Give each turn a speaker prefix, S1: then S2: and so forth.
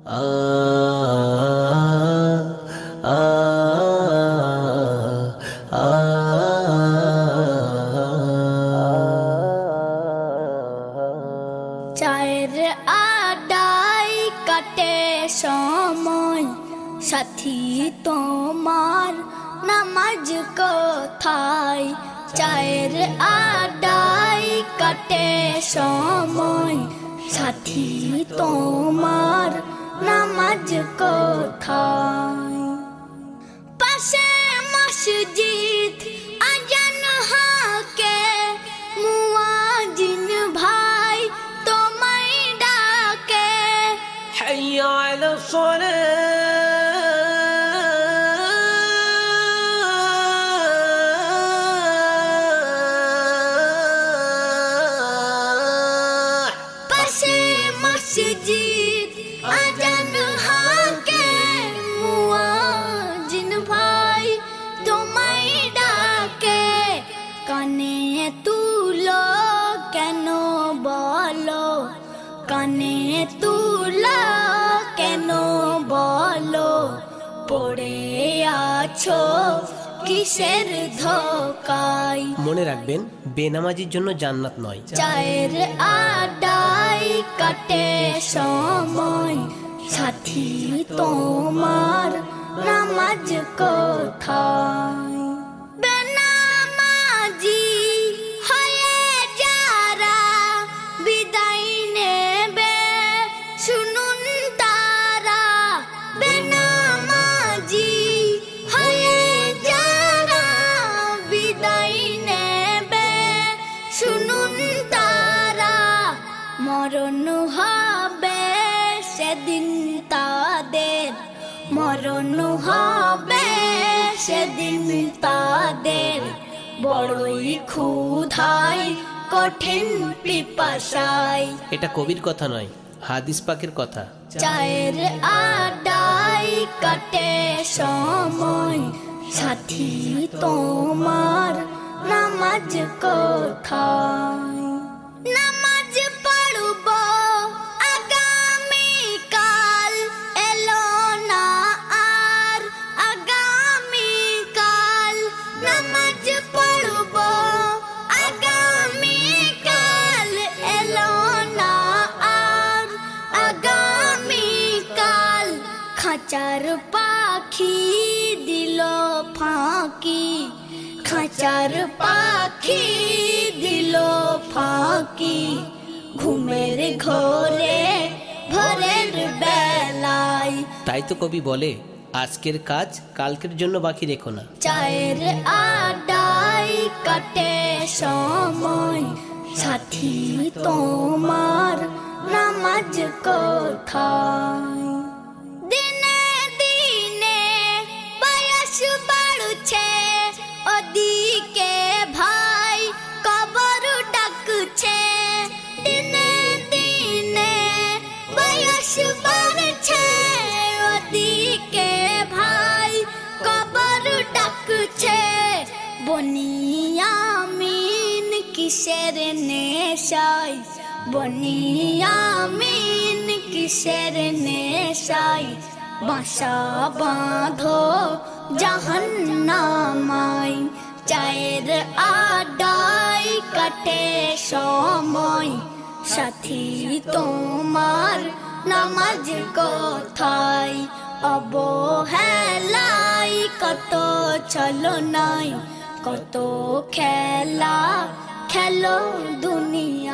S1: আ আ আ
S2: চায়ের আড্ডায় কাটে সময়, সাথী তোমার নামাজ কোথায়? চায়ের আড্ডায় কাটে সময়, সাথী তোমার নামাজ কোথায়? পাশে মসজিদ আজান হাকে, মুয়াজ্জিন ভাই তোমায় ডাকে।
S1: হাইয়া আলা সালাহ।
S2: পাশে মসজিদ আজান হাকে, মুয়াজ্জিন ভাই তোমায় ডাকে। কানে তুলো কেন বলো, কানে তুলো কেন বলো, পড়ে আছো কিসের ধোকায়?
S1: মনে রাখবেন, বেনামাজির জন্য জান্নাত নয়।
S2: চায়ের আড্ডায় কাটে সময়, সাথী তোমার নামাজ কোথায়? বেনামাজি হয়ে যারা বিদায় নেবে, শুনুন তারা। বেনামাজি হয়ে যারা বিদায় নেবে, শুনুন তারা। মরণ হবে সেদিন তাদের, মরণ হবে সেদিন তাদের। বড়ই ক্ষুধায় কঠিন পিপাসায়।
S1: এটা কবির কথা নয়, হাদিস পাকের কথা।
S2: চায়ের আড্ডায় কাটে সময়, সাথী তোমার নামাজ কোথায়? নামাজ পড়ব আগামীকাল, এলো না আর আগামীকাল। নামাজ পড়ব আগামীকাল, এলো না আর আগামীকাল। খাঁচার পাখি দিল ফাঁকি, খাঁচার পাখি দিল ফাঁকি। ঘুমের ঘোরে ভোরের বেলায়।
S1: তাই তো কবি বলে, আজকের কাজ কালকের জন্য বাকি রেখো না।
S2: চায়ের আড্ডায় কাটে সময়, সাথী তোমার নামাজ কোথায়? দিনে দিনে বয়স বাড়ছে, ওদিকে ভাই কবর ডাকছে। দিনে দিনে বয়স বাড়ছে, ওদিকে ভাই কবর ডাকছে। বনিয়ামিন কিসের নেশায়, বনিয়ামিন কিসের নেশায়। বাসা বাঁধো জাহান্নামায়। চায়ের আড্ডায় কাটে সময়, সাথী তোমার নামাজ কোথায়? অবহেলায় কত ছলনায়, কত খেলা খেলো দুনিয়া।